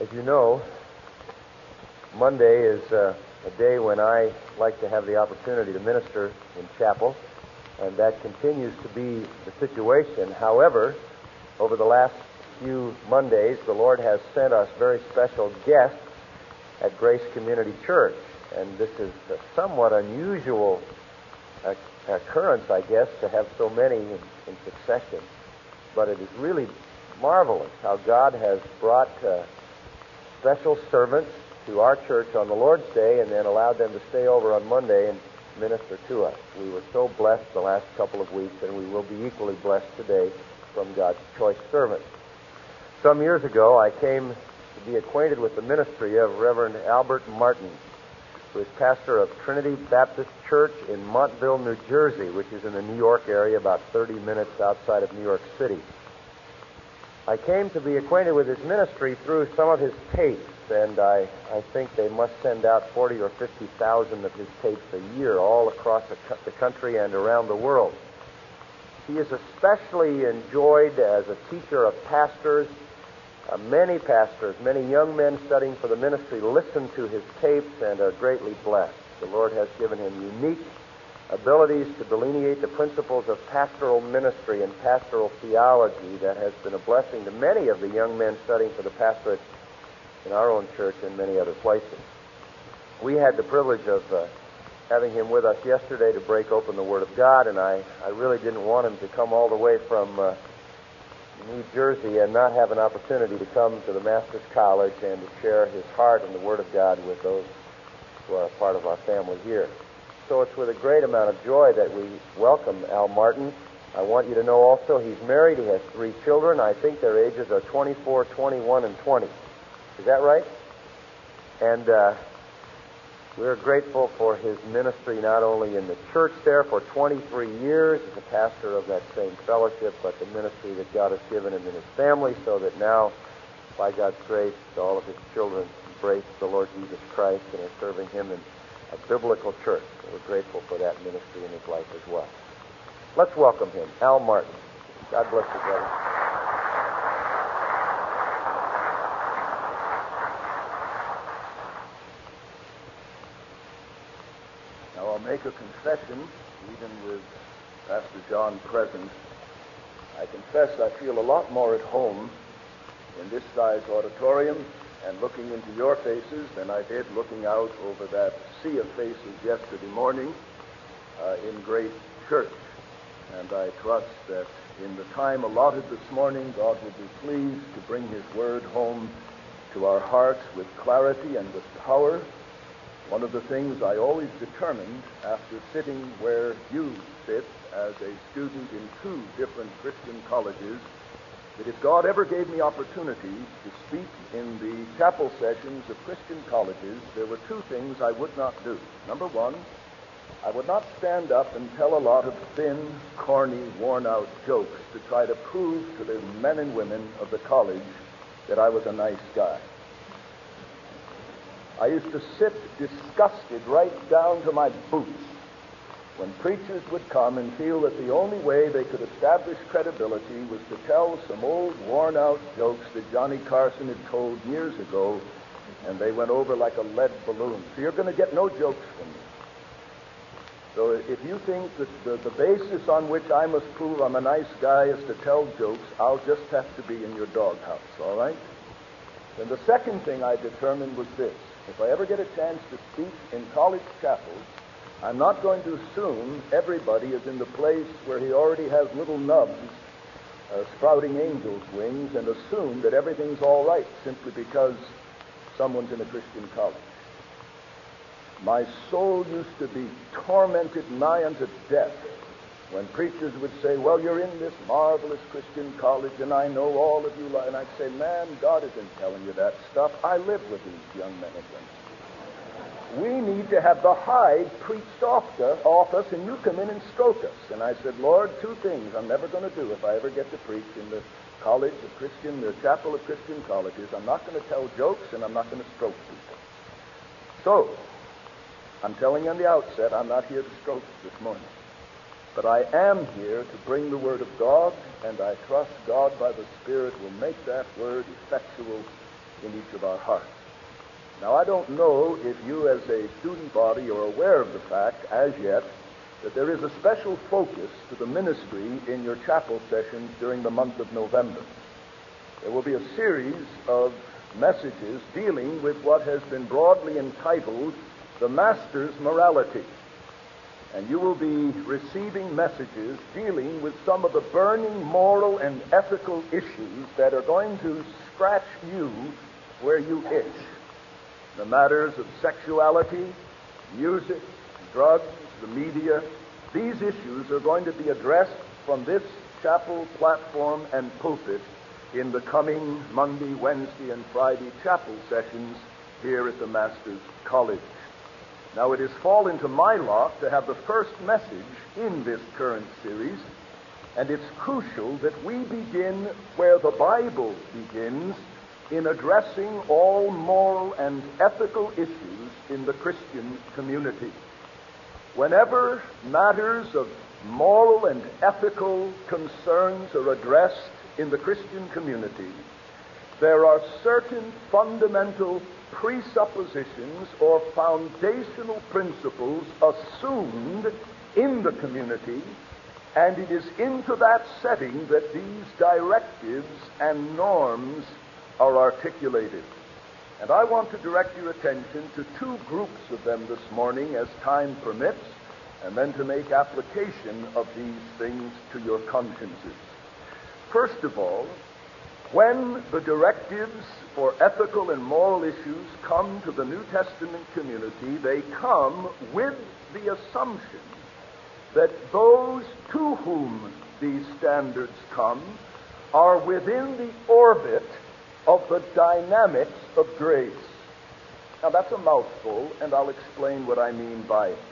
As you know, Monday is a day when I like to have the opportunity to minister in chapel, and that continues to be the situation. However, over the last few Mondays, the Lord has sent us very special guests at Grace Community Church, and this is a somewhat unusual occurrence, I guess, to have so many in succession, but it is really marvelous how God has brought special servants to our church on the Lord's Day and then allowed them to stay over on Monday and minister to us. We were so blessed the last couple of weeks, and we will be equally blessed today from God's choice servants. Some years ago, I came to be acquainted with the ministry of Reverend Albert Martin, who is pastor of Trinity Baptist Church in Montville, New Jersey, which is in the New York area, about 30 minutes outside of New York City. I came to be acquainted with his ministry through some of his tapes, and I think they must send out 40 or 50,000 of his tapes a year all across the country and around the world. He is especially enjoyed as a teacher of pastors. Many pastors, many young men studying for the ministry listen to his tapes and are greatly blessed. The Lord has given him unique abilities to delineate the principles of pastoral ministry and pastoral theology that has been a blessing to many of the young men studying for the pastorate in our own church and many other places. We had the privilege of having him with us yesterday to break open the Word of God, and I really didn't want him to come all the way from New Jersey and not have an opportunity to come to the Master's College and to share his heart and the Word of God with those who are a part of our family here. So it's with a great amount of joy that we welcome Al Martin. I want you to know also he's married. He has 3 children. I think their ages are 24, 21, and 20. Is that right? And we're grateful for his ministry not only in the church there for 23 years as a pastor of that same fellowship, but the ministry that God has given him in his family, so that now, by God's grace, all of his children embrace the Lord Jesus Christ and are serving him in a biblical church. And we're grateful for that ministry in his life as well. Let's welcome him, Al Martin. God bless you, brother. Now I'll make a confession, even with Pastor John present. I confess I feel a lot more at home in this size auditorium and looking into your faces than I did looking out over that sea of faces yesterday morning in Grace Church. And I trust that in the time allotted this morning, God will be pleased to bring his word home to our hearts with clarity and with power. One of the things I always determined after sitting where you sit as a student in 2 different Christian colleges, that if God ever gave me opportunity to speak in the chapel sessions of Christian colleges, there were 2 things I would not do. Number 1, I would not stand up and tell a lot of thin, corny, worn-out jokes to try to prove to the men and women of the college that I was a nice guy. I used to sit disgusted right down to my boots when preachers would come and feel that the only way they could establish credibility was to tell some old, worn-out jokes that Johnny Carson had told years ago, and they went over like a lead balloon. So you're going to get no jokes from me. So if you think that the basis on which I must prove I'm a nice guy is to tell jokes, I'll just have to be in your doghouse, all right? Then the second thing I determined was this. If I ever get a chance to speak in college chapels, I'm not going to assume everybody is in the place where he already has little nubs sprouting angel's wings and assume that everything's all right simply because someone's in a Christian college. My soul used to be tormented nigh unto death when preachers would say, well, you're in this marvelous Christian college and I know all of you. And I'd say, man, God isn't telling you that stuff. I live with these young men and women. We need to have the hide preached off us, and you come in and stroke us. And I said, Lord, 2 things I'm never going to do if I ever get to preach in the college of Christian, the chapel of Christian colleges. I'm not going to tell jokes, and I'm not going to stroke people. So, I'm telling you on the outset, I'm not here to stroke this morning. But I am here to bring the Word of God, and I trust God by the Spirit will make that Word effectual in each of our hearts. Now, I don't know if you as a student body are aware of the fact, as yet, that there is a special focus to the ministry in your chapel sessions during the month of November. There will be a series of messages dealing with what has been broadly entitled the Master's Morality. And you will be receiving messages dealing with some of the burning moral and ethical issues that are going to scratch you where you itch. The matters of sexuality, music, drugs, the media, these issues are going to be addressed from this chapel platform and pulpit in the coming Monday, Wednesday, and Friday chapel sessions here at the Master's College. Now, it has fallen to my lot to have the first message in this current series, and it's crucial that we begin where the Bible begins in addressing all moral and ethical issues in the Christian community. Whenever matters of moral and ethical concerns are addressed in the Christian community, there are certain fundamental presuppositions or foundational principles assumed in the community, and it is into that setting that these directives and norms are articulated. And I want to direct your attention to two groups of them this morning as time permits, and then to make application of these things to your consciences. First of all, when the directives for ethical and moral issues come to the New Testament community, they come with the assumption that those to whom these standards come are within the orbit of the dynamics of grace. Now, that's a mouthful, and I'll explain what I mean by it.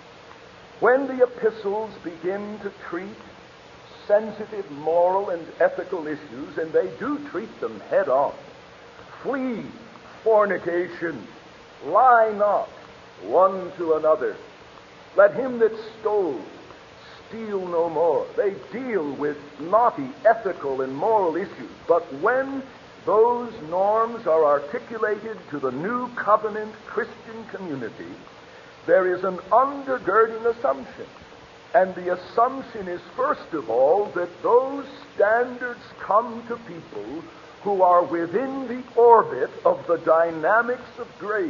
When the epistles begin to treat sensitive moral and ethical issues, and they do treat them head on, flee fornication, lie not one to another, let him that stole steal no more. They deal with knotty ethical and moral issues. But when those norms are articulated to the new covenant Christian community, there is an undergirding assumption. And the assumption is, first of all, that those standards come to people who are within the orbit of the dynamics of grace.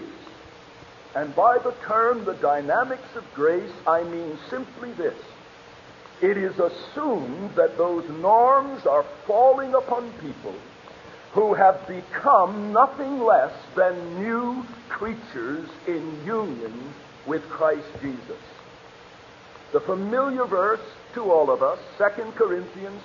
And by the term the dynamics of grace, I mean simply this. It is assumed that those norms are falling upon people who have become nothing less than new creatures in union with Christ Jesus. The familiar verse to all of us, 2 Corinthians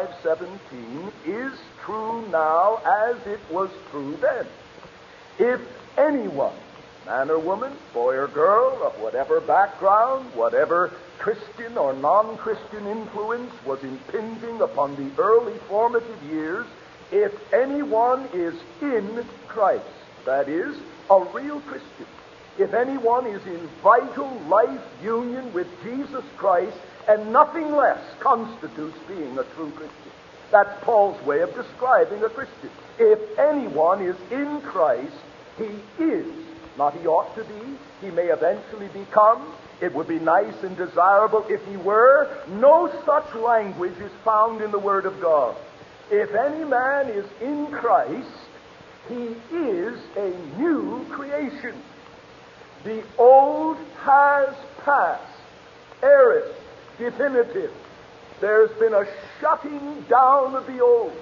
5:17, is true now as it was true then. If anyone, man or woman, boy or girl, of whatever background, whatever Christian or non-Christian influence was impinging upon the early formative years, if anyone is in Christ, that is, a real Christian, if anyone is in vital life union with Jesus Christ, and nothing less constitutes being a true Christian. That's Paul's way of describing a Christian. If anyone is in Christ, he is. Not he ought to be. He may eventually become. It would be nice and desirable if he were. No such language is found in the Word of God. If any man is in Christ, he is a new creation. The old has passed. Aorist, definitive. There's been a shutting down of the old,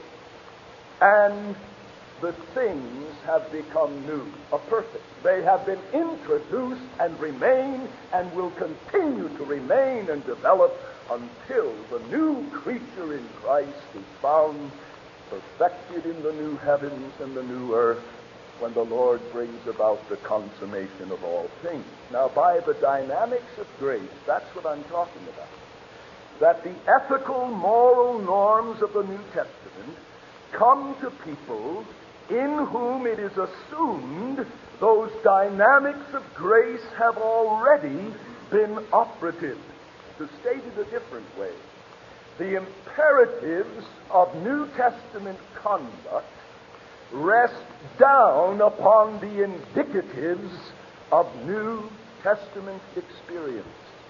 and the things have become new, a perfect. They have been introduced and remain and will continue to remain and develop until the new creature in Christ is found perfected in the new heavens and the new earth, when the Lord brings about the consummation of all things. Now, by the dynamics of grace, that's what I'm talking about. That the ethical, moral norms of the New Testament come to people in whom it is assumed those dynamics of grace have already been operative. To state it a different way, the imperatives of New Testament conduct rest down upon the indicatives of New Testament experience.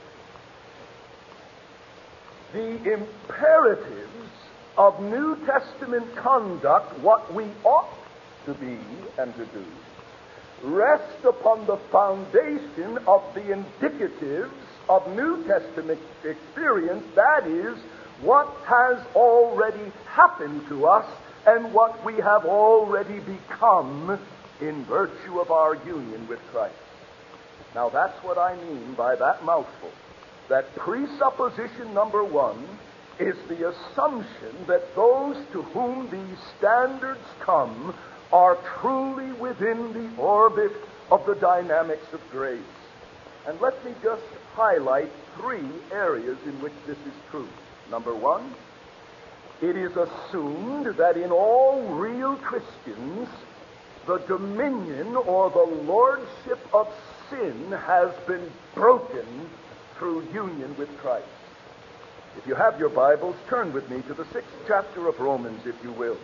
The imperatives of New Testament conduct, what we ought to be and to do, rest upon the foundation of the indicatives of New Testament experience, that is, what has already happened to us and what we have already become in virtue of our union with Christ. Now that's what I mean by that mouthful. That presupposition number one is the assumption that those to whom these standards come are truly within the orbit of the dynamics of grace. And let me just highlight three areas in which this is true. Number one, it is assumed that in all real Christians, the dominion or the lordship of sin has been broken through union with Christ. If you have your Bibles, turn with me to the 6th chapter of Romans, if you will.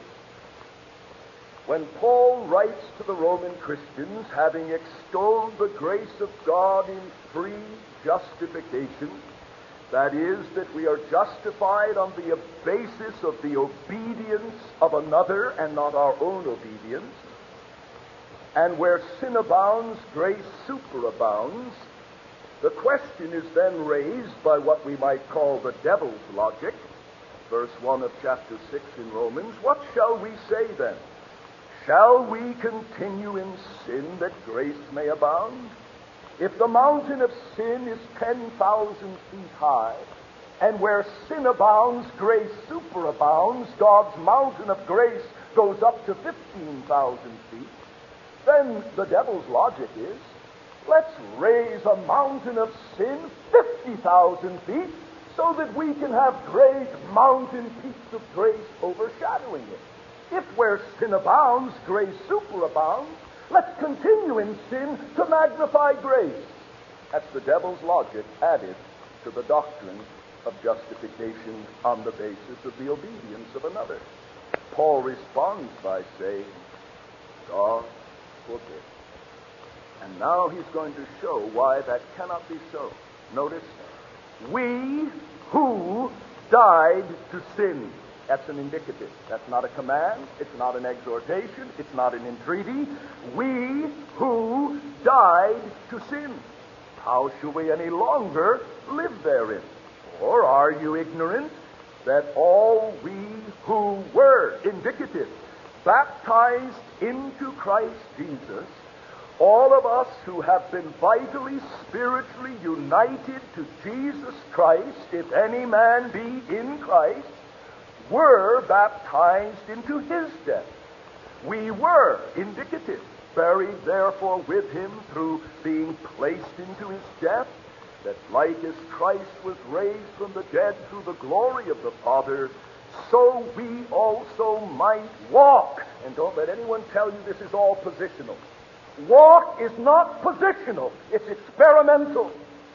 When Paul writes to the Roman Christians, having extolled the grace of God in free justification, that is, that we are justified on the basis of the obedience of another and not our own obedience, and where sin abounds, grace superabounds, the question is then raised by what we might call the devil's logic. Verse 1 of chapter 6 in Romans, what shall we say then? Shall we continue in sin that grace may abound? If the mountain of sin is 10,000 feet high, and where sin abounds, grace superabounds, God's mountain of grace goes up to 15,000 feet, then the devil's logic is, let's raise a mountain of sin 50,000 feet so that we can have great mountain peaks of grace overshadowing it. If where sin abounds, grace superabounds, let's continue in sin to magnify grace. That's the devil's logic added to the doctrine of justification on the basis of the obedience of another. Paul responds by saying, God forbid. And now he's going to show why that cannot be so. Notice, we who died to sin. That's an indicative. That's not a command. It's not an exhortation. It's not an entreaty. We who died to sin. How shall we any longer live therein? Or are you ignorant that all we who were, indicative, baptized into Christ Jesus, all of us who have been vitally, spiritually united to Jesus Christ, if any man be in Christ, were baptized into his death. We were, indicative, buried therefore with him through being placed into his death, that like as Christ was raised from the dead through the glory of the Father, so we also might walk. And don't let anyone tell you this is all positional. Walk is not positional. It's experimental.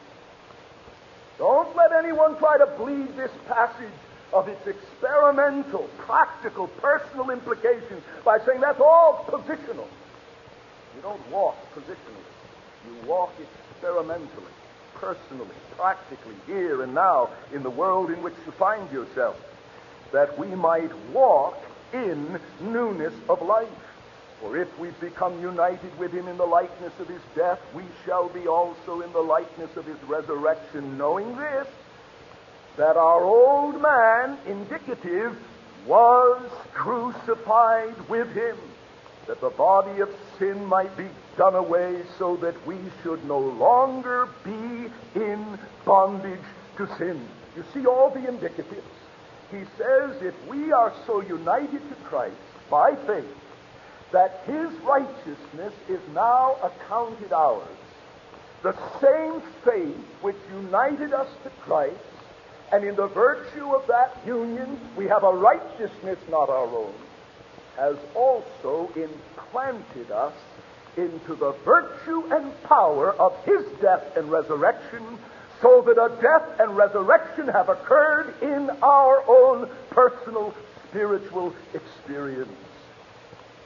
Don't let anyone try to bleed this passage of its experimental, practical, personal implications by saying that's all positional. You don't walk positionally. You walk experimentally, personally, practically, here and now in the world in which you find yourself, that we might walk in newness of life. For if we've become united with him in the likeness of his death, we shall be also in the likeness of his resurrection, knowing this, that our old man, indicative, was crucified with him, that the body of sin might be done away, so that we should no longer be in bondage to sin. You see all the indicatives. He says if we are so united to Christ by faith, that his righteousness is now accounted ours, the same faith which united us to Christ, and in the virtue of that union, we have a righteousness not our own, has also implanted us into the virtue and power of his death and resurrection, so that a death and resurrection have occurred in our own personal spiritual experience.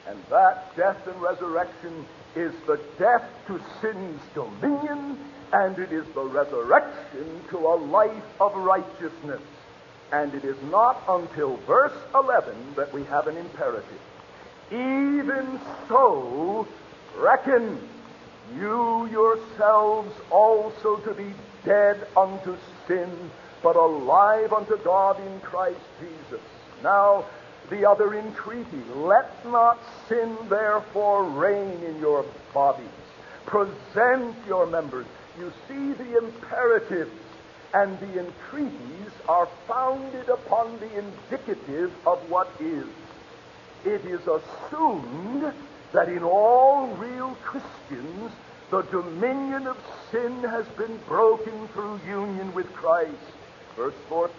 And that death and resurrection is the death to sin's dominion, and it is the resurrection to a life of righteousness. And it is not until verse 11 that we have an imperative. Even so, reckon you yourselves also to be dead unto sin, but alive unto God in Christ Jesus. Now, the other entreaty, let not sin therefore reign in your bodies. Present your members. You see, the imperatives and the entreaties are founded upon the indicative of what is. It is assumed that in all real Christians, the dominion of sin has been broken through union with Christ. Verse 14,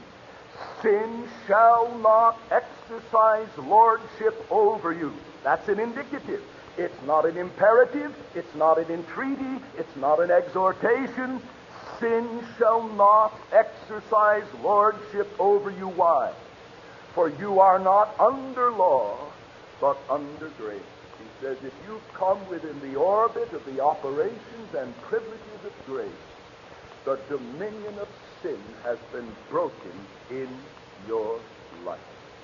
sin shall not exercise lordship over you. That's an indicative. It's not an imperative. It's not an entreaty. It's not an exhortation. Sin shall not exercise lordship over you. Why? For you are not under law, but under grace. He says, if you come within the orbit of the operations and privileges of grace, the dominion of sin has been broken in your life.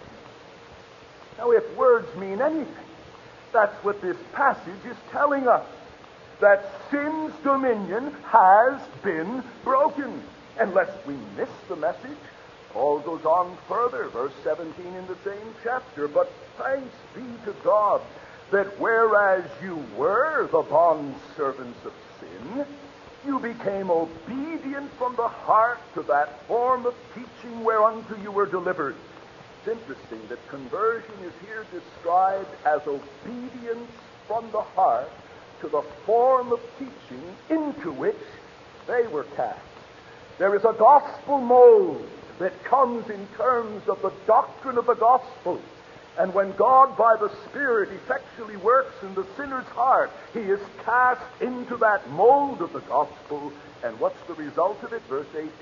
Now, if words mean anything, that's what this passage is telling us. That sin's dominion has been broken. And lest we miss the message, Paul goes on further, verse 17 in the same chapter. But thanks be to God that whereas you were the bondservants of sin, you became obedient from the heart to that form of teaching whereunto you were delivered. It's interesting that conversion is here described as obedience from the heart to the form of teaching into which they were cast. There is a gospel mold that comes in terms of the doctrine of the gospel. And when God, by the Spirit, effectually works in the sinner's heart, he is cast into that mold of the gospel. And what's the result of it? Verse 18.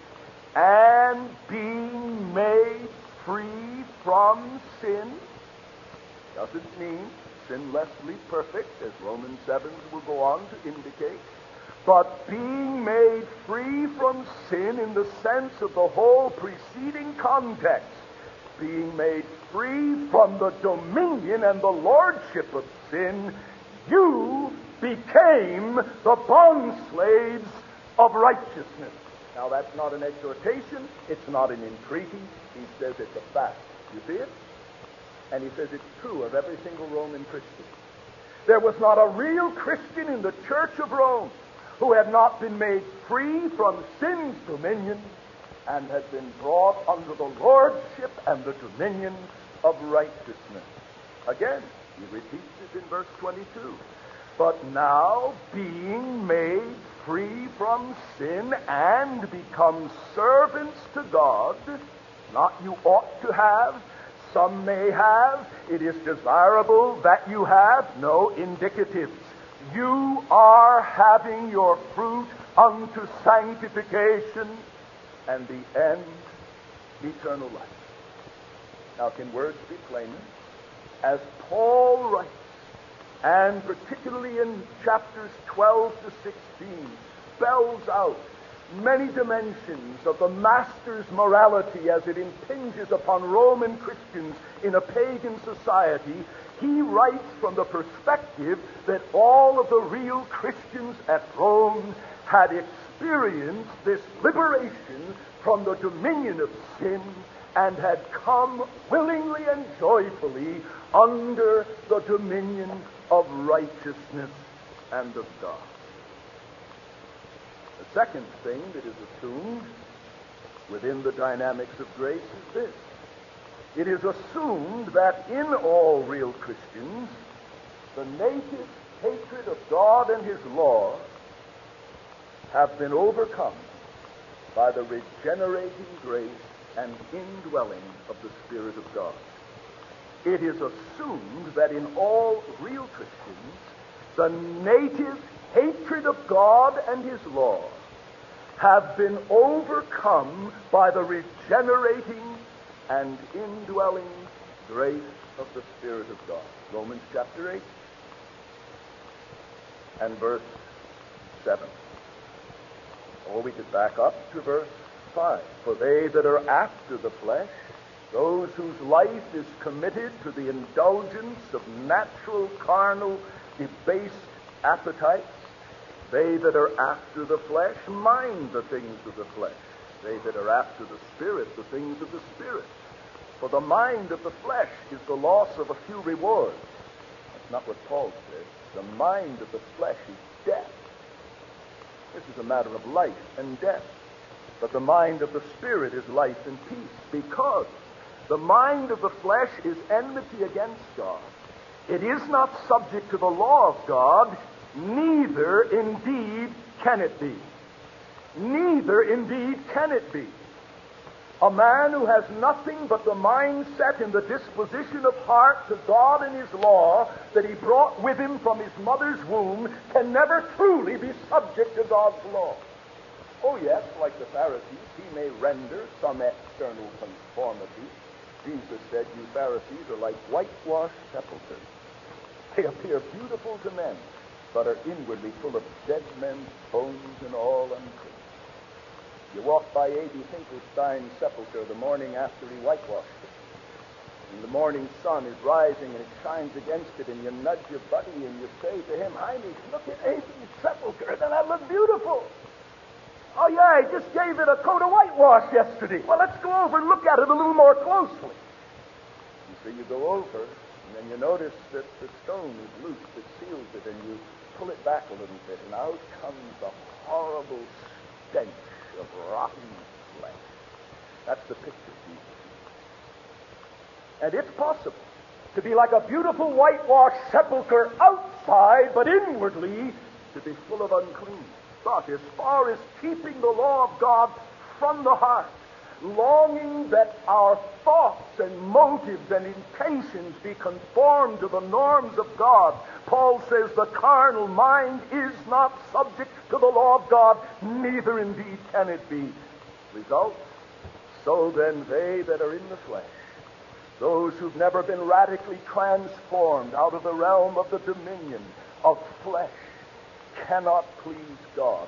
And being made free from sin doesn't mean sinlessly perfect, as Romans 7 will go on to indicate, but being made free from sin in the sense of the whole preceding context, being made free from the dominion and the lordship of sin, you became the bondslaves of righteousness. Now, that's not an exhortation. It's not an entreaty. He says it's a fact. You see it? And he says it's true of every single Roman Christian. There was not a real Christian in the Church of Rome who had not been made free from sin's dominion and had been brought under the lordship and the dominion of righteousness. Again, he repeats it in verse 22. But now, being made free from sin and become servants to God, not you ought to have, some may have, it is desirable that you have, no indicatives. You are having your fruit unto sanctification, and the end, eternal life. Now, can words be plainer? As Paul writes, and particularly in chapters 12 to 16, spells out many dimensions of the master's morality as it impinges upon Roman Christians in a pagan society, he writes from the perspective that all of the real Christians at Rome had experienced this liberation from the dominion of sin and had come willingly and joyfully under the dominion of righteousness and of God. The second thing that is assumed within the dynamics of grace is this. It is assumed that in all real Christians, the native hatred of God and his law have been overcome by the regenerating grace and indwelling of the Spirit of God. It is assumed that in all real Christians, the native hatred of God and his law have been overcome by the regenerating and indwelling grace of the Spirit of God. Romans chapter 8 and verse 7. Or we could back up to verse 5. For they that are after the flesh, those whose life is committed to the indulgence of natural, carnal, debased appetites, they that are after the flesh mind the things of the flesh. They that are after the Spirit, the things of the Spirit. For the mind of the flesh is the loss of a few rewards. That's not what Paul says. The mind of the flesh is death. This is a matter of life and death. But the mind of the Spirit is life and peace, because the mind of the flesh is enmity against God. It is not subject to the law of God, neither indeed can it be. Neither indeed can it be. A man who has nothing but the mind set in the disposition of heart to God and His law that He brought with Him from his mother's womb can never truly be subject to God's law. Oh yes, like the Pharisees, he may render some external conformity. Jesus said, you Pharisees are like whitewashed sepulchres. They appear beautiful to men, but are inwardly full of dead men's bones and all unclean. You walk by A.B. Finkelstein's sepulcher the morning after he whitewashed it. And the morning sun is rising and it shines against it, and you nudge your buddy and you say to him, Heinrich, look at A.B.'s sepulcher. Doesn't that look beautiful? Oh, yeah, he just gave it a coat of whitewash yesterday. Well, let's go over and look at it a little more closely. And so you go over, and then you notice that the stone is loose that seals it, and you pull it back a little bit, and out comes a horrible stench of rotten flesh. That's the picture Jesus uses. And it's possible to be like a beautiful whitewashed sepulcher outside, but inwardly to be full of uncleanness. But as far as keeping the law of God from the heart, longing that our thoughts and motives and intentions be conformed to the norms of God, Paul says the carnal mind is not subject to the law of God, neither indeed can it be. Result, so then they that are in the flesh, those who've never been radically transformed out of the realm of the dominion of flesh, cannot please God.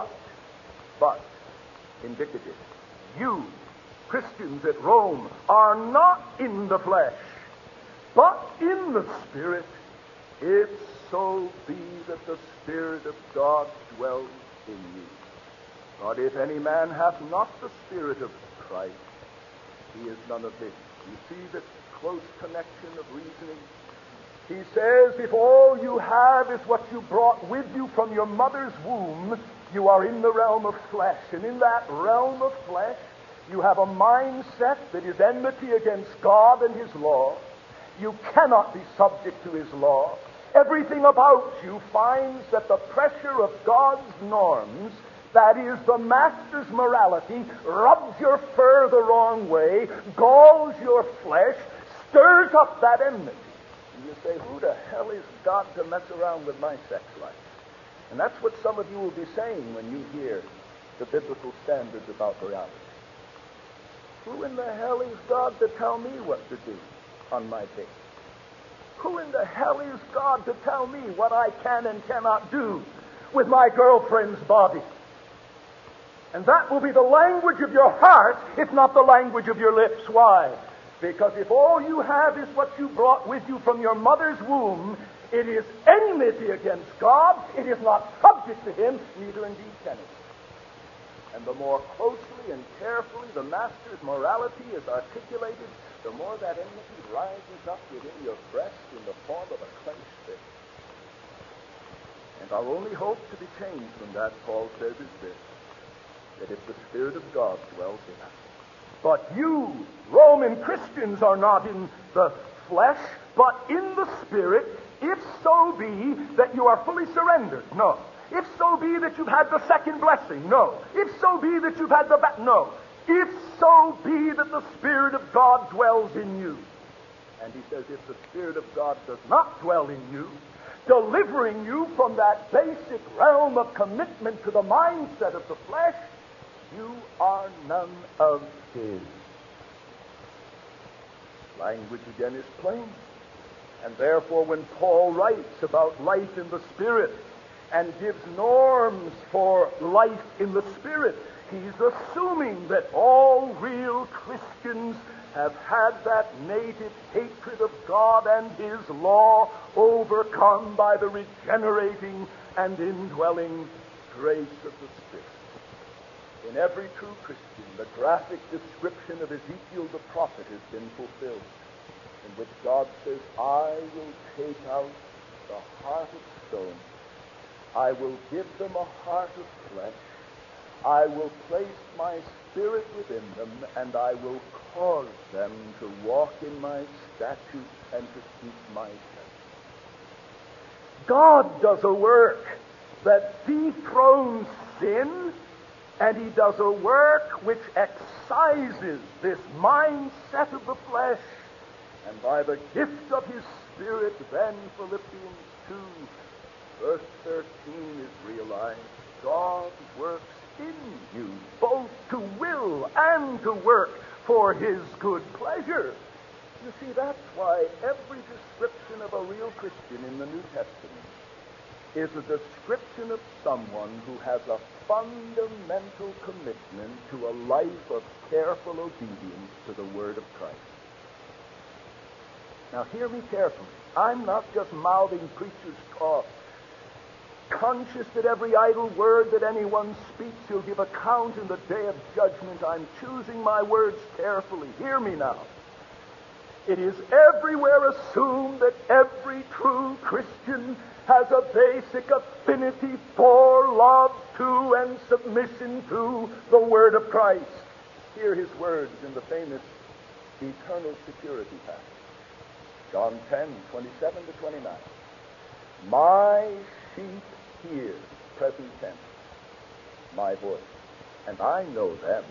But, indicative, you, Christians at Rome, are not in the flesh, but in the Spirit, if so be that the Spirit of God dwells in you. But if any man hath not the Spirit of Christ, he is none of his. You see this close connection of reasoning? He says, if all you have is what you brought with you from your mother's womb, you are in the realm of flesh. And in that realm of flesh, you have a mindset that is enmity against God and His law. You cannot be subject to His law. Everything about you finds that the pressure of God's norms, that is, the master's morality, rubs your fur the wrong way, galls your flesh, stirs up that enmity. And you say, who the hell is God to mess around with my sex life? And that's what some of you will be saying when you hear the biblical standards about morality. Who in the hell is God to tell me what to do on my date? Who in the hell is God to tell me what I can and cannot do with my girlfriend's body? And that will be the language of your heart, if not the language of your lips. Why? Because if all you have is what you brought with you from your mother's womb, it is enmity against God. It is not subject to Him, neither indeed can it. And the more closely and carefully the Master's morality is articulated, the more that enmity rises up within your breast in the form of a clenched fist. And our only hope to be changed from that, Paul says, is this, that if the Spirit of God dwells in us. But you, Roman Christians, are not in the flesh, but in the Spirit, if so be that you are fully surrendered. No. If so be that you've had the second blessing. No. If so be that you've had the no. If so be that the Spirit of God dwells in you. And he says, if the Spirit of God does not dwell in you, delivering you from that basic realm of commitment to the mindset of the flesh, you are none of His. Language again is plain. And therefore, when Paul writes about life in the Spirit and gives norms for life in the Spirit, he's assuming that all real Christians have had that native hatred of God and His law overcome by the regenerating and indwelling grace of the Spirit. In every true Christian, the graphic description of Ezekiel the prophet has been fulfilled, in which God says, I will take out the heart of stone. I will give them a heart of flesh. I will place my Spirit within them, and I will cause them to walk in my statutes and to keep my judgments. God does a work that dethrones sin, and He does a work which excises this mindset of the flesh. And by the gift of His Spirit, then, Philippians 2, verse 13 is realized. God works in you, both to will and to work for His good pleasure. You see, that's why every description of a real Christian in the New Testament is a description of someone who has a fundamental commitment to a life of careful obedience to the Word of Christ. Now, hear me carefully. I'm not just mouthing preacher's talk. Conscious that every idle word that anyone speaks he'll give account in the day of judgment, I'm choosing my words carefully. Hear me now. It is everywhere assumed that every true Christian has a basic affinity for, love to, and submission to the Word of Christ. Hear His words in the famous eternal security passage. John 10, 27 to 29. My sheep hear, present tense, my voice, and I know them,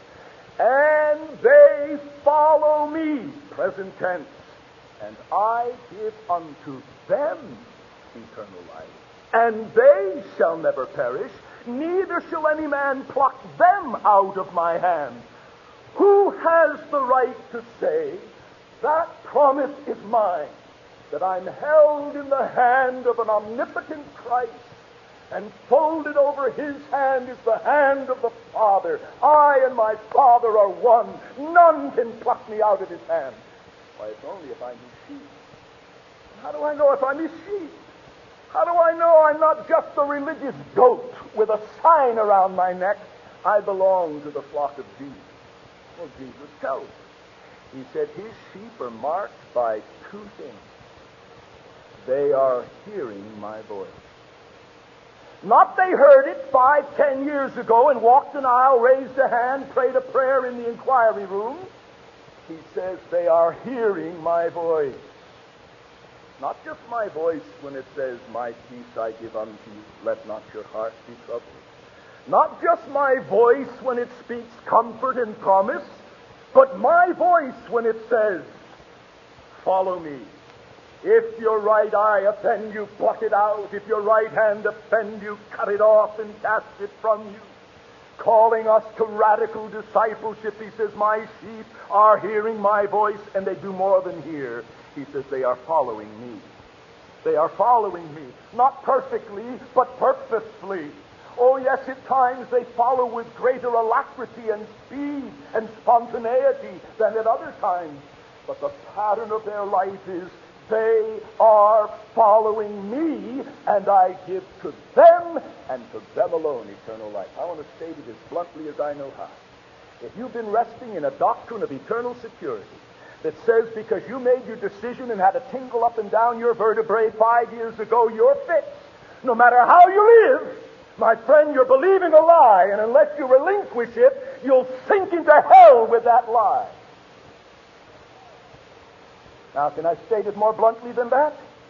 and they follow me, present tense, and I give unto them eternal life, and they shall never perish, neither shall any man pluck them out of my hand. Who has the right to say, that promise is mine, that I'm held in the hand of an omnipotent Christ, and folded over His hand is the hand of the Father. I and my Father are one. None can pluck me out of His hand. Why, it's only if I'm His sheep. How do I know if I'm His sheep? How do I know I'm not just a religious goat with a sign around my neck? I belong to the flock of Jesus. Well, Jesus tells us. He said His sheep are marked by two things. They are hearing my voice. Not they heard it 5, 10 years ago and walked an aisle, raised a hand, prayed a prayer in the inquiry room. He says they are hearing my voice. Not just my voice when it says, my peace I give unto you, let not your heart be troubled. Not just my voice when it speaks comfort and promise, but my voice when it says, follow me. If your right eye offend you, pluck it out. If your right hand offend you, cut it off and cast it from you. Calling us to radical discipleship, He says, my sheep are hearing my voice, and they do more than hear. He says, they are following me. They are following me. Not perfectly, but purposefully. Oh, yes, at times they follow with greater alacrity and speed and spontaneity than at other times. But the pattern of their life is, they are following me, and I give to them, and to them alone, eternal life. I want to state it as bluntly as I know how. If you've been resting in a doctrine of eternal security that says because you made your decision and had a tingle up and down your vertebrae 5 years ago, you're fixed, no matter how you live, my friend, you're believing a lie, and unless you relinquish it, you'll sink into hell with that lie. Now, can I state it more bluntly than that?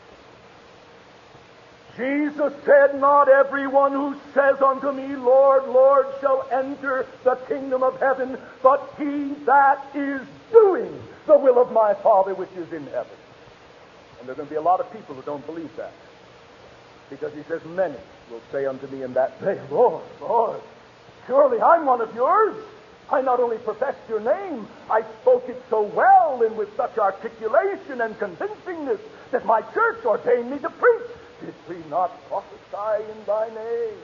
Jesus said, not everyone who says unto me, Lord, Lord, shall enter the kingdom of heaven, but he that is doing the will of my Father which is in heaven. And there are going to be a lot of people who don't believe that. Because He says, many will say unto me in that day, Lord, Lord, surely I'm one of yours. I not only professed your name, I spoke it so well and with such articulation and convincingness that my church ordained me to preach. Did we not prophesy in thy name?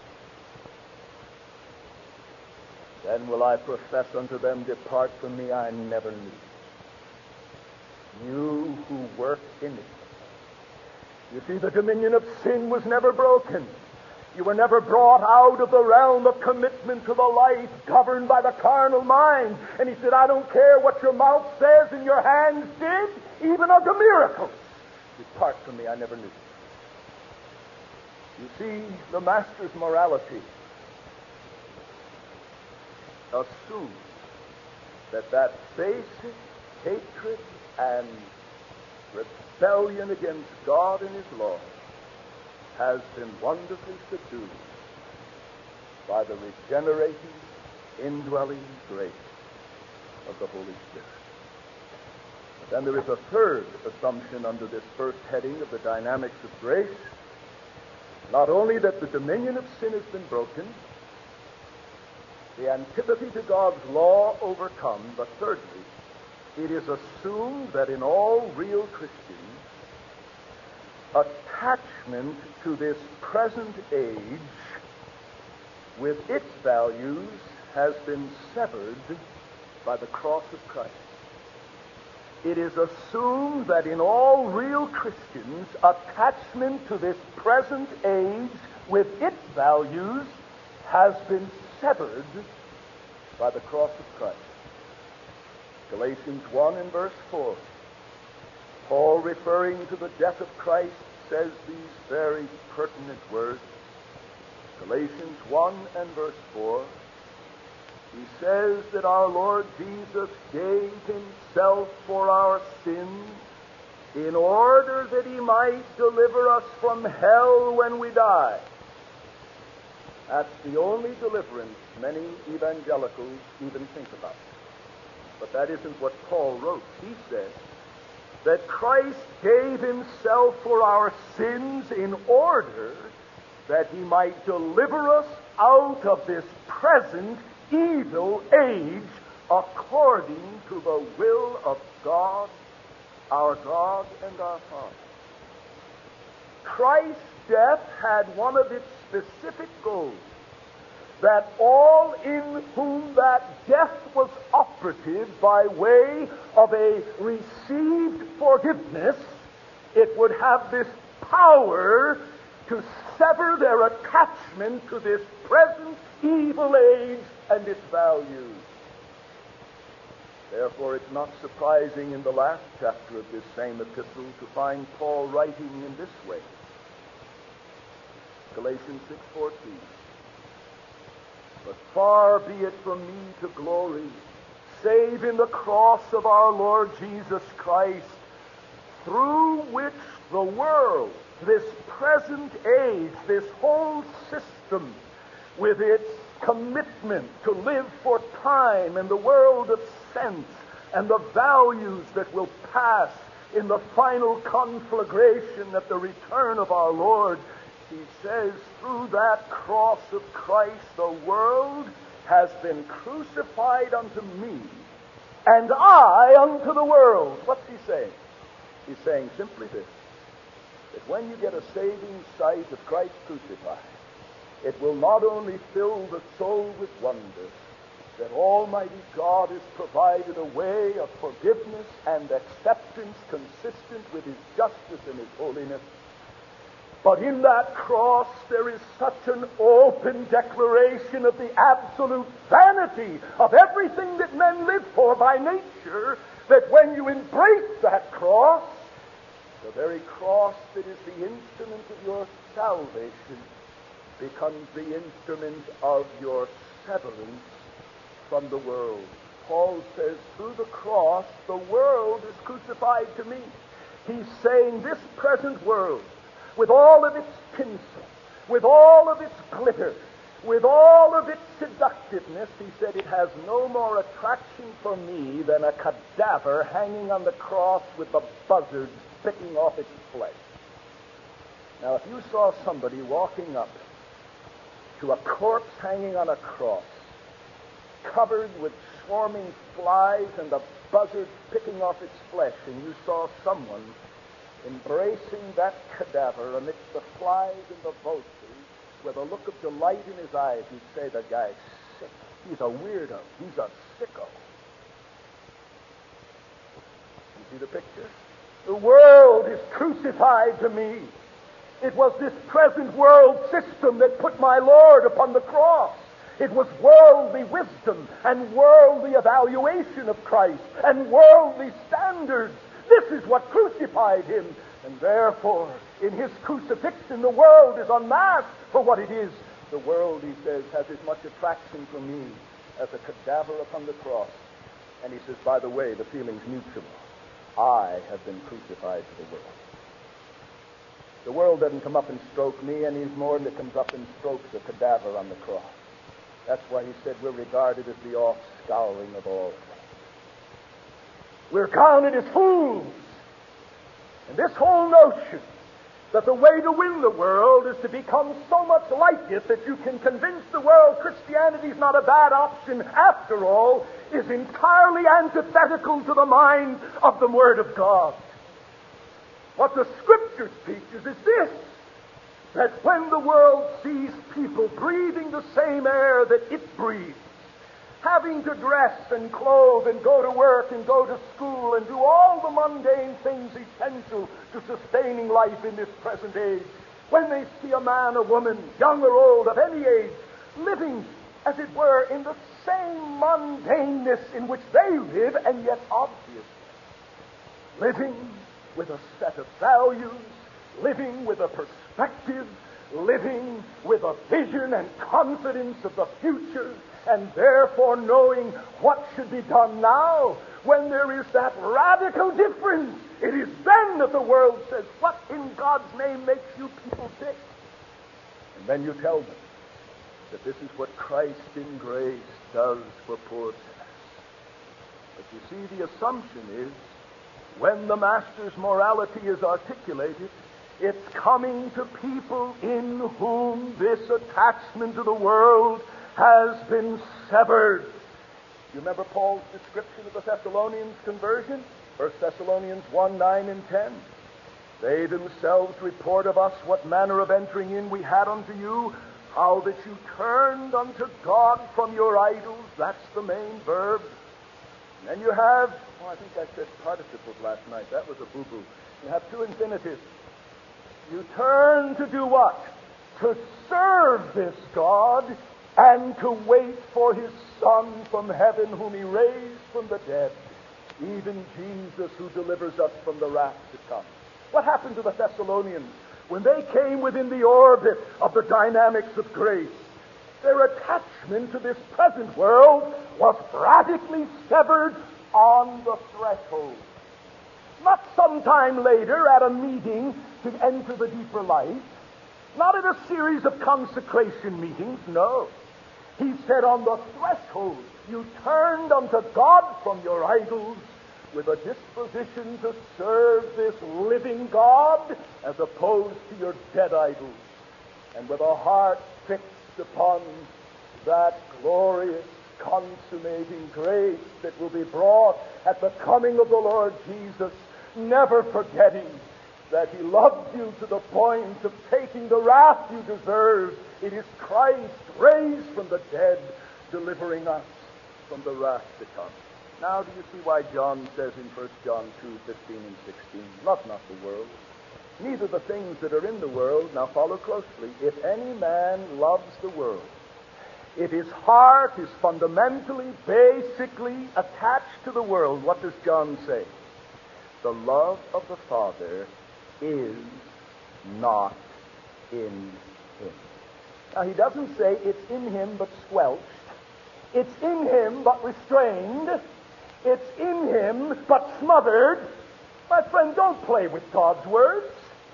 Then will I profess unto them, depart from me, I never knew you. You who work iniquity. You see, the dominion of sin was never broken. You were never brought out of the realm of commitment to the life governed by the carnal mind. And he said, I don't care what your mouth says and your hands did, even of the miracles. Depart from me, I never knew you. You see, the Master's morality assumes that basic hatred and rebellion against God and his law has been wonderfully subdued by the regenerating, indwelling grace of the Holy Spirit. But then there is a third assumption under this first heading of the dynamics of grace. Not only that the dominion of sin has been broken, the antipathy to God's law overcome, but thirdly, it is assumed that in all real Christians, attachment to this present age with its values has been severed by the cross of Christ. It is assumed that in all real Christians, attachment to this present age with its values has been severed by the cross of Christ. Galatians 1 and verse 4. Paul, referring to the death of Christ, says these very pertinent words. Galatians 1 and verse 4. He says that our Lord Jesus gave himself for our sins in order that he might deliver us from hell when we die. That's the only deliverance many evangelicals even think about. But that isn't what Paul wrote. He said that Christ gave himself for our sins in order that he might deliver us out of this present evil age according to the will of God, our God and our Father. Christ's death had one of its specific goals, that all in whom that death was operative by way of a received forgiveness, it would have this power to sever their attachment to this present evil age and its values. Therefore, it's not surprising in the last chapter of this same epistle to find Paul writing in this way. Galatians 6:14. But far be it from me to glory, save in the cross of our Lord Jesus Christ, through which the world, this present age, this whole system, with its commitment to live for time and the world of sense and the values that will pass in the final conflagration at the return of our Lord, he says, through that cross of Christ, the world has been crucified unto me, and I unto the world. What's he saying? He's saying simply this, that when you get a saving sight of Christ crucified, it will not only fill the soul with wonder that Almighty God has provided a way of forgiveness and acceptance consistent with his justice and his holiness, but in that cross there is such an open declaration of the absolute vanity of everything that men live for by nature, that when you embrace that cross, the very cross that is the instrument of your salvation becomes the instrument of your severance from the world. Paul says, through the cross, the world is crucified to me. He's saying this present world, with all of its tinsel, with all of its glitter, with all of its seductiveness, he said, it has no more attraction for me than a cadaver hanging on the cross with the buzzard spitting off its flesh. Now, if you saw somebody walking up to a corpse hanging on a cross, covered with swarming flies and the buzzards picking off its flesh, and you saw someone embracing that cadaver amidst the flies and the vultures with a look of delight in his eyes, you'd say, the guy's sick. He's a weirdo. He's a sicko. You see the picture? The world is crucified to me. It was this present world system that put my Lord upon the cross. It was worldly wisdom and worldly evaluation of Christ and worldly standards. This is what crucified him. And therefore, in his crucifixion, the world is unmasked for what it is. The world, he says, has as much attraction for me as a cadaver upon the cross. And he says, by the way, the feeling's mutual. I have been crucified to the world. The world doesn't come up and stroke me any more than it comes up and strokes a cadaver on the cross. That's why he said we're regarded as the offscouring of all things. We're counted as fools. And this whole notion that the way to win the world is to become so much like it that you can convince the world Christianity's not a bad option after all is entirely antithetical to the mind of the Word of God. What the Scripture teaches is this, that when the world sees people breathing the same air that it breathes, having to dress and clothe and go to work and go to school and do all the mundane things essential to sustaining life in this present age, when they see a man or woman, young or old, of any age, living, as it were, in the same mundaneness in which they live, and yet obvious, living with a set of values, living with a perspective, living with a vision and confidence of the future, and therefore knowing what should be done now, when there is that radical difference, it is then that the world says, what in God's name makes you people tick? And then you tell them that this is what Christ in grace does for poor sinners. But you see, the assumption is, when the Master's morality is articulated, it's coming to people in whom this attachment to the world has been severed. You remember Paul's description of the Thessalonians' conversion? 1 Thessalonians 1, 9 and 10. They themselves report of us what manner of entering in we had unto you, how that you turned unto God from your idols. That's the main verb. And then you have, I think I said participles last night. That was a boo-boo. You have two infinitives. You turn to do what? To serve this God and to wait for his Son from heaven, whom he raised from the dead, even Jesus, who delivers us from the wrath to come. What happened to the Thessalonians when they came within the orbit of the dynamics of grace? Their attachment to this present world was radically severed on the threshold. Not sometime later at a meeting to enter the deeper life. Not at a series of consecration meetings, no. He said on the threshold, you turned unto God from your idols with a disposition to serve this living God as opposed to your dead idols, and with a heart fixed upon that glorious consummating grace that will be brought at the coming of the Lord Jesus, never forgetting that he loved you to the point of taking the wrath you deserve. It is Christ raised from the dead, delivering us from the wrath to come. Now, do you see why John says in 1 John 2, 15 and 16, love not the world, neither the things that are in the world. Now follow closely. If any man loves the world, if his heart is fundamentally, basically attached to the world, what does John say? The love of the Father is not in him. Now, he doesn't say it's in him but squelched. It's in him but restrained. It's in him but smothered. My friend, don't play with God's words.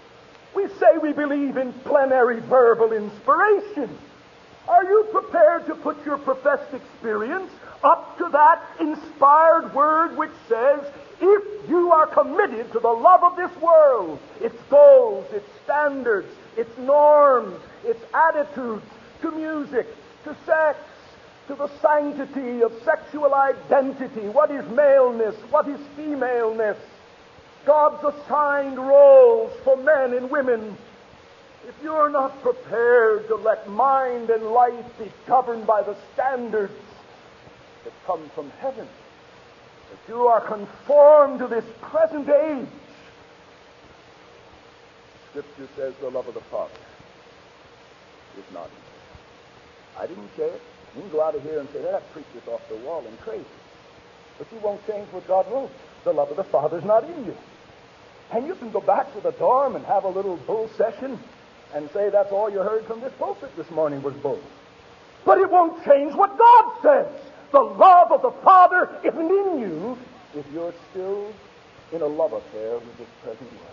We say we believe in plenary verbal inspiration. Are you prepared to put your professed experience up to that inspired word which says, if you are committed to the love of this world, its goals, its standards, its norms, its attitudes, to music, to sex, to the sanctity of sexual identity. What is maleness? What is femaleness? God's assigned roles for men and women. If you're not prepared to let mind and life be governed by the standards that come from heaven, if you are conformed to this present age, Scripture says the love of the Father is not in you. I didn't say it. You can go out of here and say, that preacher's off the wall and crazy. But you won't change what God wrote. The love of the Father's not in you. And you can go back to the dorm and have a little bull session and say that's all you heard from this pulpit this morning was bull. But it won't change what God says. The love of the Father isn't in you if you're still in a love affair with this present world.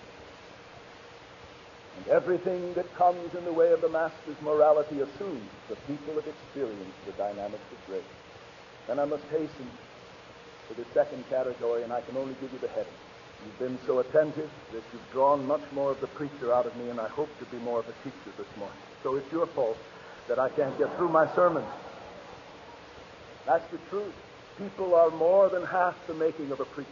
And everything that comes in the way of the Master's morality assumes the people have experienced the dynamics of grace. Then I must hasten to the second category, and I can only give you the heading. You've been so attentive that you've drawn much more of the preacher out of me, and I hope to be more of a teacher this morning. So it's your fault that I can't get through my sermons. That's the truth. People are more than half the making of a preacher.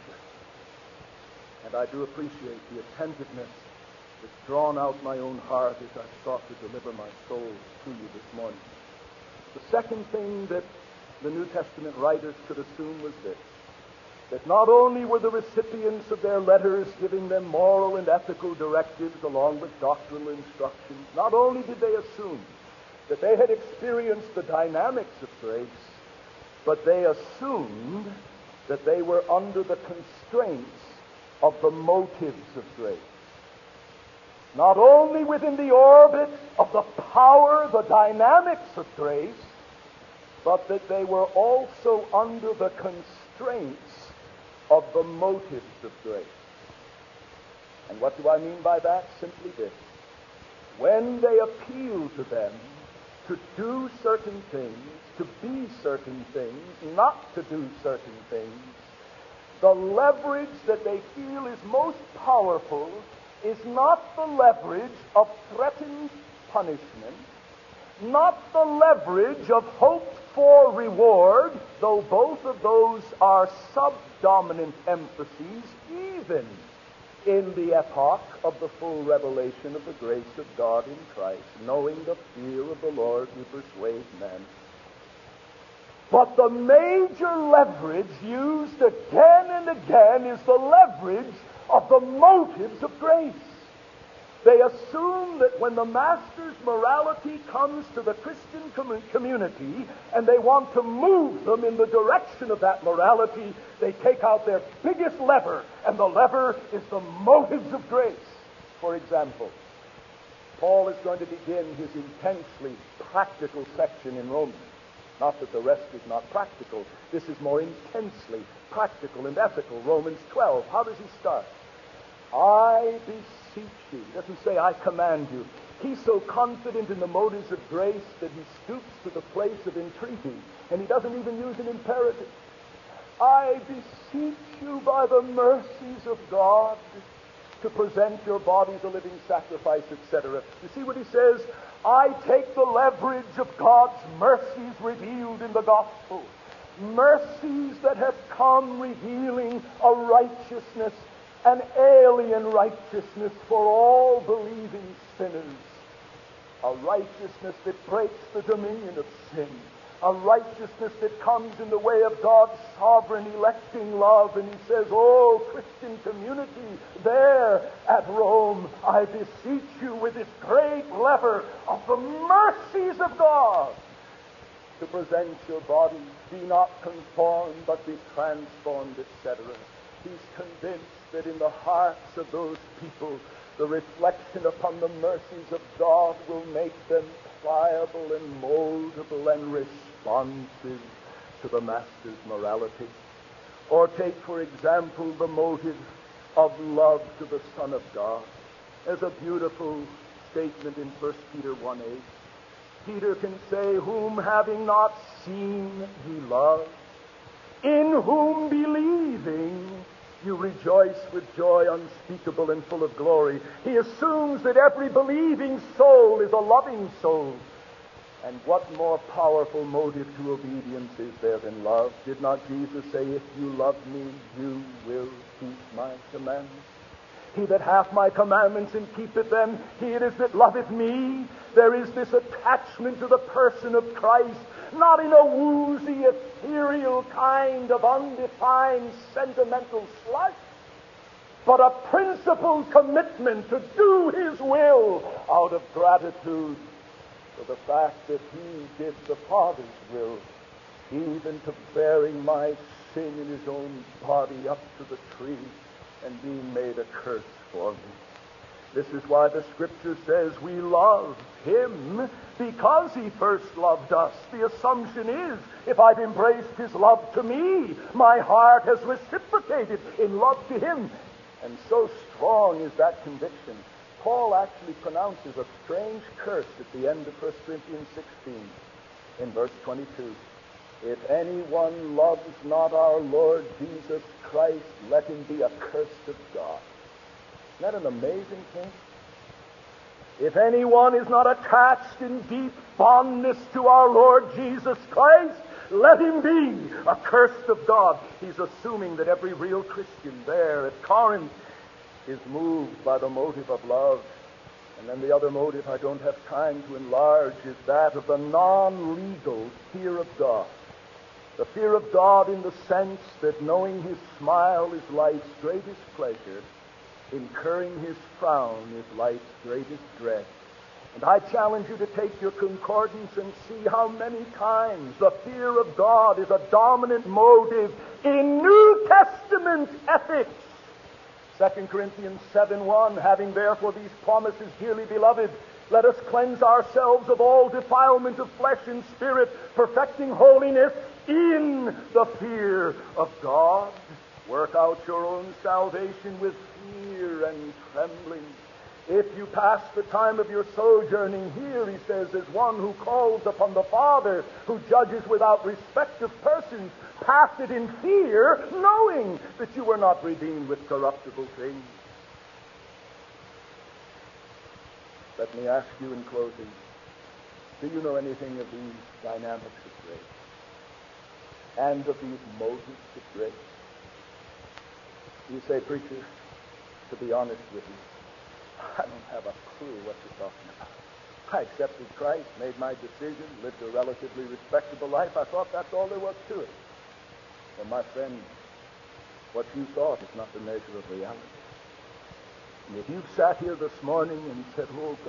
And I do appreciate the attentiveness that's drawn out my own heart as I've sought to deliver my soul to you this morning. The second thing that the New Testament writers could assume was this: that not only were the recipients of their letters giving them moral and ethical directives along with doctrinal instructions, not only did they assume that they had experienced the dynamics of grace, but they assumed that they were under the constraints of the motives of grace. Not only within the orbit of the power, the dynamics of grace, but that they were also under the constraints of the motives of grace. And what do I mean by that? Simply this: when they appeal to them to do certain things, to be certain things, not to do certain things, the leverage that they feel is most powerful is not the leverage of threatened punishment, not the leverage of hoped-for reward, though both of those are subdominant emphases, even in the epoch of the full revelation of the grace of God in Christ, knowing the fear of the Lord will persuade men. But the major leverage used again and again is the leverage of the motives of grace. They assume that when the Master's morality comes to the Christian community and they want to move them in the direction of that morality, they take out their biggest lever, and the lever is the motives of grace. For example, Paul is going to begin his intensely practical section in Romans. Not that the rest is not practical. This is more intensely practical and ethical. Romans 12. How does he start? I beseech you. He doesn't say, I command you. He's so confident in the motives of grace that he stoops to the place of entreaty, and he doesn't even use an imperative. I beseech you by the mercies of God to present your bodies a living sacrifice, etc. You see what he says? I take the leverage of God's mercies revealed in the gospel. Mercies that have come revealing a righteousness, an alien righteousness for all believing sinners. A righteousness that breaks the dominion of sin. A righteousness that comes in the way of God's sovereign electing love. And he says, oh, Christian community, there at Rome, I beseech you with this great lever of the mercies of God to present your bodies. Be not conformed, but be transformed, etc. He's convinced that in the hearts of those people, the reflection upon the mercies of God will make them pliable and moldable and responsive to the Master's morality. Or take, for example, the motive of love to the Son of God. There's a beautiful statement in 1 Peter 1:8. Peter can say, whom having not seen ye love, in whom believing you rejoice with joy unspeakable and full of glory. He assumes that every believing soul is a loving soul. And what more powerful motive to obedience is there than love? Did not Jesus say, if you love me, you will keep my commandments? He that hath my commandments and keepeth them, he it is that loveth me. There is this attachment to the person of Christ, not in a woozy, ethereal kind of undefined sentimental slush, but a principled commitment to do his will out of gratitude for the fact that he did the Father's will, even to bearing my sin in his own body up to the tree and being made a curse for me. This is why the Scripture says we love him because he first loved us. The assumption is, if I've embraced his love to me, my heart has reciprocated in love to him. And so strong is that conviction, Paul actually pronounces a strange curse at the end of 1 Corinthians 16 in verse 22. If anyone loves not our Lord Jesus Christ, let him be accursed of God. Isn't that an amazing thing? If anyone is not attached in deep fondness to our Lord Jesus Christ, let him be accursed of God. He's assuming that every real Christian there at Corinth is moved by the motive of love. And then the other motive I don't have time to enlarge is that of the non-legal fear of God. The fear of God in the sense that knowing his smile is life's greatest pleasure, incurring his frown is life's greatest dread. And I challenge you to take your concordance and see how many times the fear of God is a dominant motive in New Testament ethics. 2 Corinthians 7:1, having therefore these promises, dearly beloved, let us cleanse ourselves of all defilement of flesh and spirit, perfecting holiness in the fear of God. Work out your own salvation with fear and trembling. If you pass the time of your sojourning here, he says, as one who calls upon the Father, who judges without respect of persons, pass it in fear, knowing that you were not redeemed with corruptible things. Let me ask you in closing, do you know anything of these dynamics of grace? And of these motives of grace? You say, preacher, to be honest with you, I don't have a clue what you're talking about. I accepted Christ, made my decision, lived a relatively respectable life. I thought that's all there was to it. Well, my friend, what you thought is not the measure of reality. And if you've sat here this morning and said,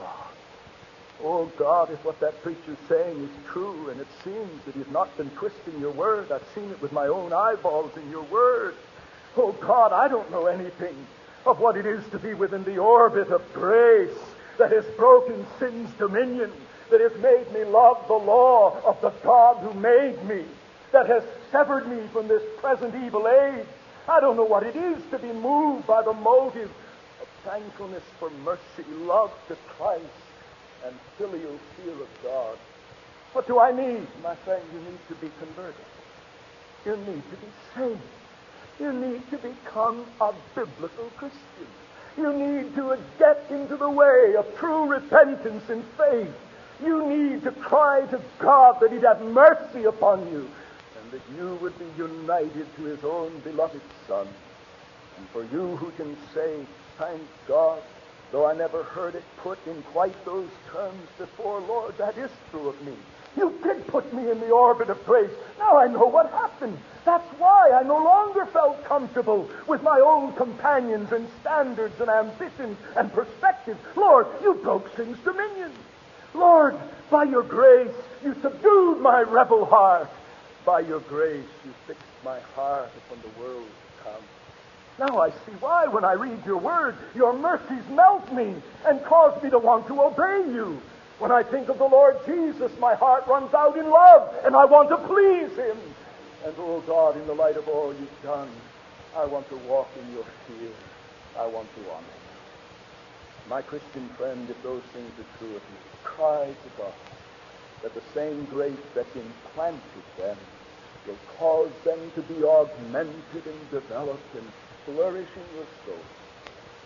oh God, if what that preacher's saying is true, and it seems that he's not been twisting your word, I've seen it with my own eyeballs in your word. Oh God, I don't know anything of what it is to be within the orbit of grace that has broken sin's dominion, that has made me love the law of the God who made me, that has severed me from this present evil age. I don't know what it is to be moved by the motive of thankfulness for mercy, love to Christ, and filial fear of God. What do I need? My friend, you need to be converted. You need to be saved. You need to become a biblical Christian. You need to get into the way of true repentance and faith. You need to cry to God that he'd have mercy upon you, and that you would be united to his own beloved Son. And for you who can say, thank God, though I never heard it put in quite those terms before, Lord, that is true of me. You did put me in the orbit of grace. Now I know what happened. That's why I no longer felt comfortable with my own companions and standards and ambitions and perspectives. Lord, you broke sin's dominion. Lord, by your grace, you subdued my rebel heart. By your grace, you fixed my heart upon the world to come. Now I see why, when I read your word, your mercies melt me and cause me to want to obey you. When I think of the Lord Jesus, my heart runs out in love, and I want to please him. And, oh God, in the light of all you've done, I want to walk in your fear. I want to honor you. My Christian friend, if those things are true of you, cry to God that the same grace that implanted them will cause them to be augmented and developed and flourish in your soul.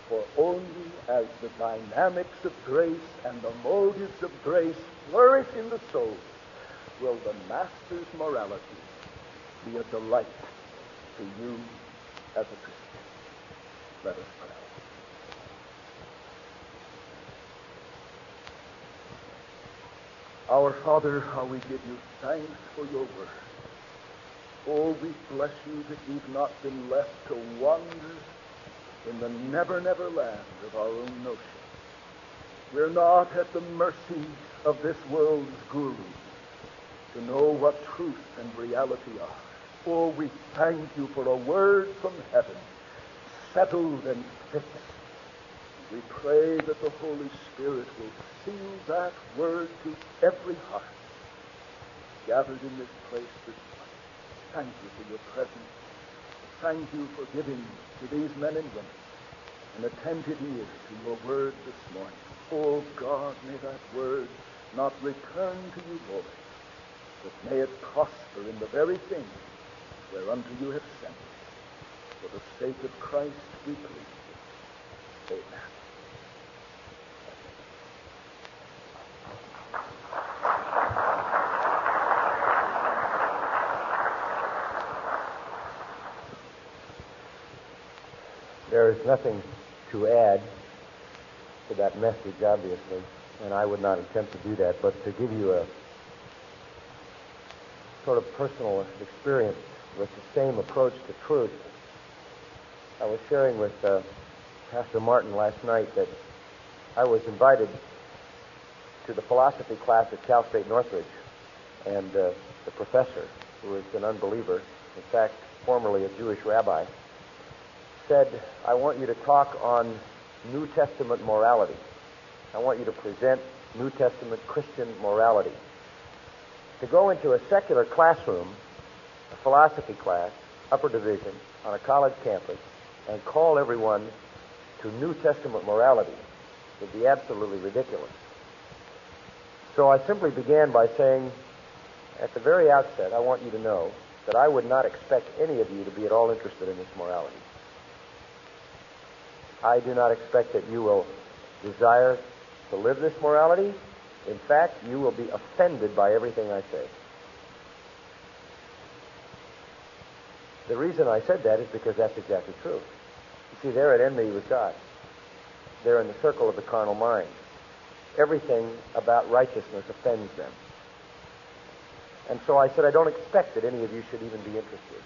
For only as the dynamics of grace and the motives of grace flourish in the soul will the Master's morality be a delight to you as a Christian. Let us pray. Our Father, how we give you thanks for your word. Oh, we bless you that we've not been left to wander in the never, never land of our own notion. We're not at the mercy of this world's gurus to know what truth and reality are. Oh, we thank you for a word from heaven, settled and fixed. We pray that the Holy Spirit will seal that word to every heart gathered in this place this morning. Thank you for your presence. Thank you for giving to these men and women an attentive ear to your word this morning. Oh God, may that word not return to you void, but may it prosper in the very thing whereunto you have sent it. For the sake of Christ we plead. Amen. There is nothing to add to that message, obviously, and I would not attempt to do that, but to give you a sort of personal experience with the same approach to truth. I was sharing with Pastor Martin last night that I was invited to the philosophy class at Cal State Northridge, and the professor, who is an unbeliever, in fact, formerly a Jewish rabbi, said, I want you to talk on New Testament morality. I want you to present New Testament Christian morality. To go into a secular classroom, a philosophy class, upper division, on a college campus, and call everyone to New Testament morality would be absolutely ridiculous. So I simply began by saying, at the very outset, I want you to know that I would not expect any of you to be at all interested in this morality. I do not expect that you will desire to live this morality. In fact, you will be offended by everything I say. The reason I said that is because that's exactly true. You see, they're at enmity with God. They're in the circle of the carnal mind. Everything about righteousness offends them. And so I said, I don't expect that any of you should even be interested.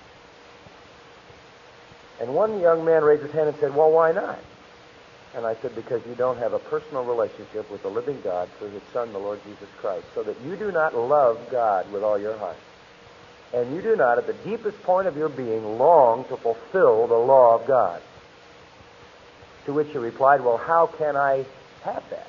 And one young man raised his hand and said, well, why not? And I said, because you don't have a personal relationship with the living God through his Son, the Lord Jesus Christ, so that you do not love God with all your heart. And you do not, at the deepest point of your being, long to fulfill the law of God. To which he replied, well, how can I have that?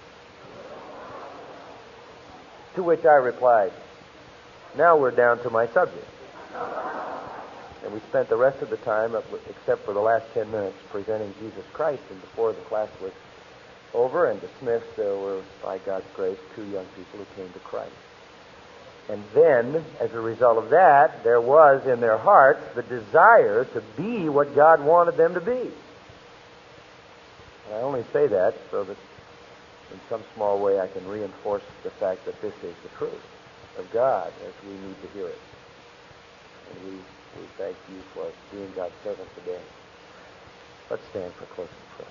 To which I replied, now we're down to my subject. And we spent the rest of the time, except for the last 10 minutes, presenting Jesus Christ. And before the class was over and dismissed, there were, by God's grace, 2 young people who came to Christ. And then, as a result of that, there was in their hearts the desire to be what God wanted them to be. And I only say that so that in some small way I can reinforce the fact that this is the truth of God as we need to hear it. And we thank you for being God's servant today. Let's stand for closing prayer.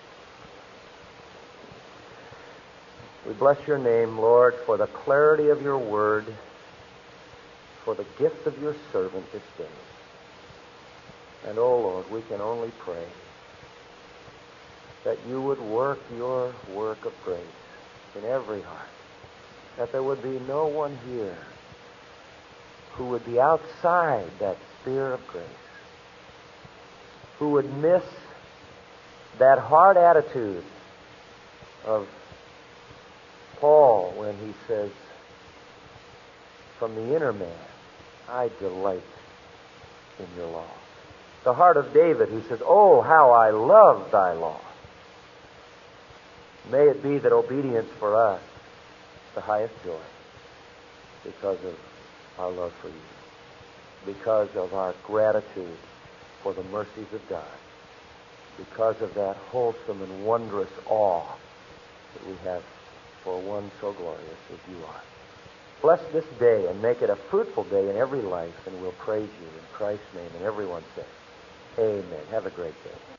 We bless your name, Lord, for the clarity of your word, for the gift of your servant this day. And, oh, Lord, we can only pray that you would work your work of grace in every heart, that there would be no one here who would be outside that sphere of grace, who would miss that hard attitude of Paul when he says, from the inner man, I delight in your law. The heart of David who says, oh, how I love thy law. May it be that obedience for us is the highest joy because of our love for you, because of our gratitude for the mercies of God. because of that wholesome and wondrous awe that we have for one so glorious as you are. Bless this day and make it a fruitful day in every life, and we'll praise you in Christ's name. And everyone says, amen. Have a great day.